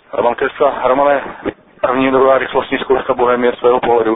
Romane, první druhá rychlostní zkouška Bohemie z svého pohledu.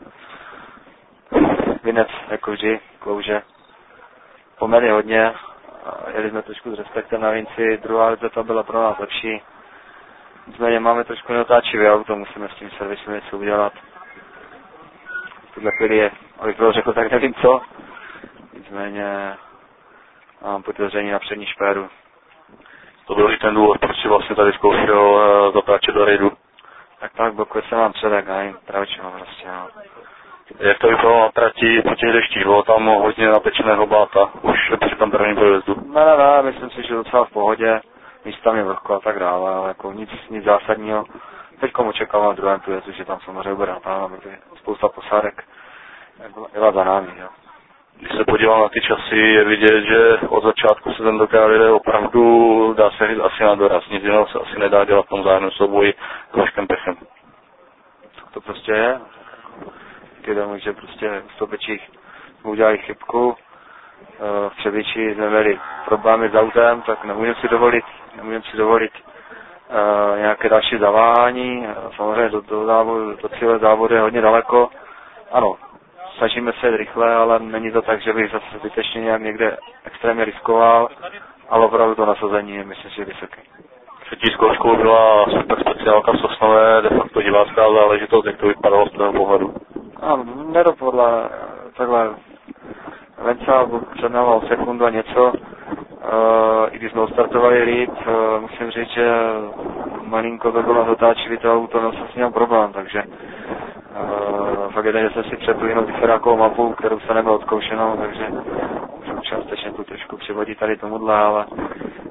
Vinec, jako vždy, klouže. Poměrně hodně. Jeli jsme trošku s respektem na Vinci, druhá rezeta byla pro nás lepší. Nicméně máme trošku neotáčivý auto, musíme s tím servisem něco udělat. V tuhle chvíli je, abych to řekl, tak nevím co. Nicméně mám podezření na přední špéru. To byl i ten důvod, proč si vlastně tady zkoušel zatáčet do rejdu. Tak, blokuje se nám předek, a pravčeho prostě, no. Jak to vypadalo na trati po těch deštích? Bylo tam hodně napečeného bláta, už při tom prvním projezdu? Ne, myslím si, že docela v pohodě, místami vlhko a tak dále, ale jako nic zásadního. Teďkom očekávám v druhém průjezdu, že tam samozřejmě bude natáhnout, protože spousta posádek byla za námi, jo. Když se podívám na ty časy, je vidět, že od začátku se tentokrát jde opravdu, dá se říct, asi na doraz. Nic jiného se asi nedá dělat v tom vzájemném souboji s Vaškem Pechem. To prostě je. Když že prostě v Stopečích jsme udělali chybku, v Třebíči jsme měli problémy s autem, tak nemůžeme si dovolit nějaké další zaváhání. Samozřejmě do cíle závodu je hodně daleko. Ano, snažíme se jít rychle, ale není to tak, že bych zase zbytečně nějak někde extrémně riskoval, ale opravdu to nasazení je, myslím, že vysoké. Třetí zkouškou byla super speciálka v Sosnové, de facto divácká záležitost, jak to vypadalo z toho pohledu. Ano, nedopadla takhle. Venca přednával sekundu a něco, i když jsme odstartovali líp, musím říct, že malinko to bylo zatáčivý to auto, měl jsem s ním problém, takže fakt jeden, že jsem si přeplynul differákovou mapu, kterou se nebyl odkoušenou, takže můžu částečně tu trošku přivodit tady tomuhle, ale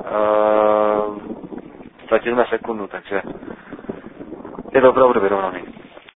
ztratili jsme sekundu, takže je to opravdu vyrovnaný.